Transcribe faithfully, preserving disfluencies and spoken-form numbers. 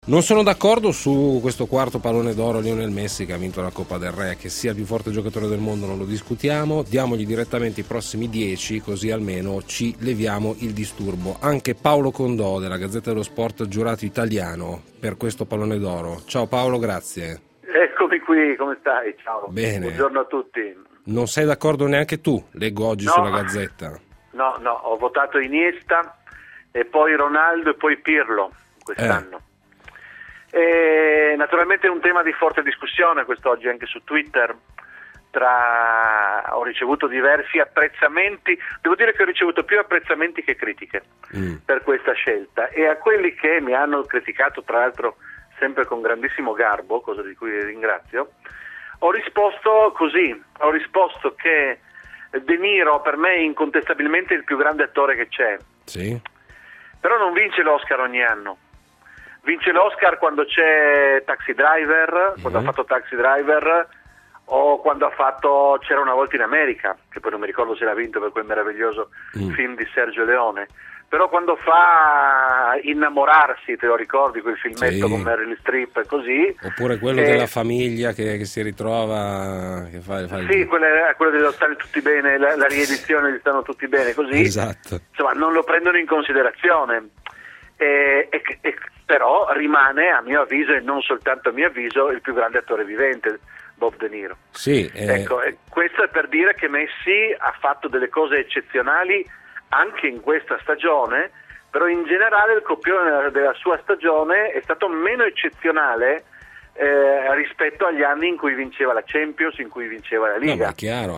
Non sono d'accordo su questo quarto pallone d'oro Lionel Messi che ha vinto la Coppa del Re, che sia il più forte giocatore del mondo non lo discutiamo, diamogli direttamente i prossimi dieci così almeno ci leviamo il disturbo. Anche Paolo Condò della Gazzetta dello Sport, giurato italiano per questo pallone d'oro. Ciao Paolo, grazie. Eccomi qui, come stai? Ciao. Bene. Buongiorno a tutti. Non sei d'accordo neanche tu, leggo oggi no, sulla Gazzetta. No, no, ho votato Iniesta e poi Ronaldo e poi Pirlo quest'anno. Eh. E naturalmente è un tema di forte discussione quest'oggi anche su Twitter. Tra... ho ricevuto diversi apprezzamenti, devo dire che ho ricevuto più apprezzamenti che critiche mm. per questa scelta, e a quelli che mi hanno criticato, tra l'altro sempre con grandissimo garbo, cosa di cui ringrazio, ho risposto così, ho risposto che De Niro per me è incontestabilmente il più grande attore che c'è, sì. Però non vince l'Oscar ogni anno. Vince l'Oscar quando c'è Taxi Driver, quando mm. ha fatto Taxi Driver, o quando ha fatto C'era una volta in America, che poi non mi ricordo se l'ha vinto per quel meraviglioso mm. film di Sergio Leone. Però quando fa Innamorarsi, te lo ricordi, quel filmetto sì. con Meryl Streep e così. Oppure quello eh, della famiglia che, che si ritrova, che fa, fa sì, il... quello, quello dello Stanno tutti bene, la, la riedizione di Stanno tutti bene, così. Esatto. Insomma, non lo prendono in considerazione. E, e, e, però rimane, a mio avviso, e non soltanto a mio avviso, il più grande attore vivente, Bob De Niro. Sì, eh... Ecco, e questo è per dire che Messi ha fatto delle cose eccezionali anche in questa stagione, però in generale il copione della sua stagione è stato meno eccezionale eh, rispetto agli anni in cui vinceva la Champions, in cui vinceva la Liga. No, ma è chiaro.